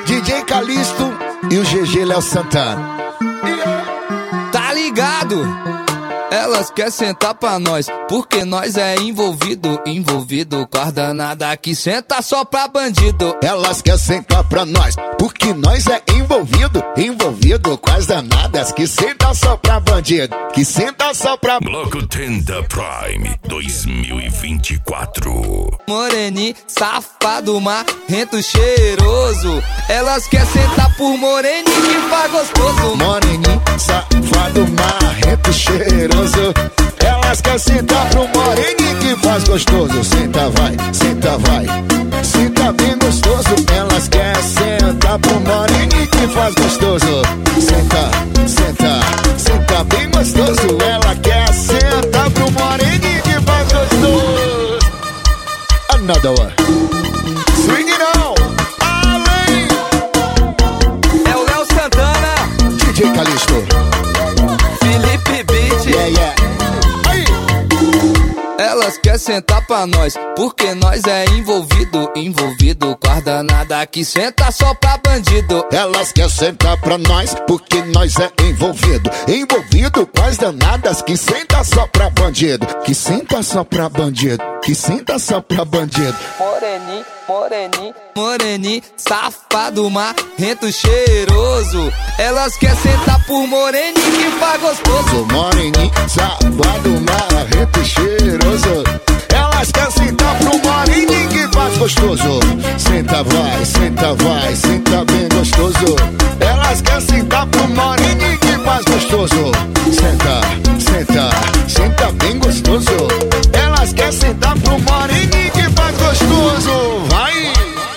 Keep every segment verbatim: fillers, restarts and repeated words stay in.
D J Calixto e o G G Léo Santana. Tá ligado? Elas querem sentar pra nós, porque nós é envolvido, envolvido com as danadas que senta só pra bandido. Elas querem sentar pra nós, porque nós é envolvido, envolvido com as danadas que senta só pra bandido, que senta só pra... Bloco trinta Prime dois mil e vinte e quatro. Moreninho, safado, marrento, cheiroso. Elas querem sentar por moreninho que faz gostoso. Moreninho, safado, marrento, cheiroso. Elas querem sentar pro moreninho que faz gostoso. Senta vai, senta vai, senta bem gostoso. Elas querem sentar pro moreninho que faz gostoso. Senta, senta, senta bem gostoso. Ela quer sentar pro moreninho que faz gostoso. Another one. Swing it on, além. É o Léo Santana, D J Calixto, Felipe Beat. yeah, yeah. Aí. Elas querem sentar pra nós, porque nós é envolvido, envolvido com as danadas que senta só pra bandido. Elas querem sentar pra nós, porque nós é envolvido, envolvido com as danadas que senta só pra bandido, que senta só pra bandido, que senta só pra bandido. Moreninho, moreninho, moreninho, safado, marrento, cheiroso. Elas querem sentar por moreninho que faz gostoso. Sou moreninho, safado, marrento, cheiroso. Elas querem sentar pro moreninho que faz gostoso. Senta vai, senta vai, senta bem gostoso. Elas querem sentar pro moreninho que faz gostoso. Senta, senta, senta bem gostoso. Elas querem sentar pro moreninho que faz gostoso. Vai!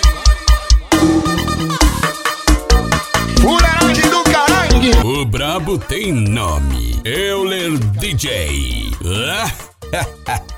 Fuleiragem do caralho! O brabo tem nome. Euler D J.